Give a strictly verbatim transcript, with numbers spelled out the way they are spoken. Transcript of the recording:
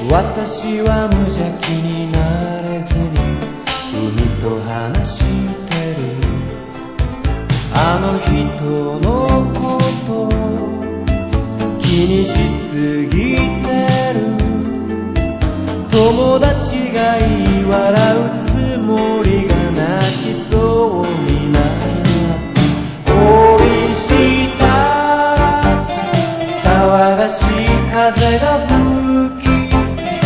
私は無邪気になれずに海と話してる。あの人のこと気にしすぎてる。友達が言い笑う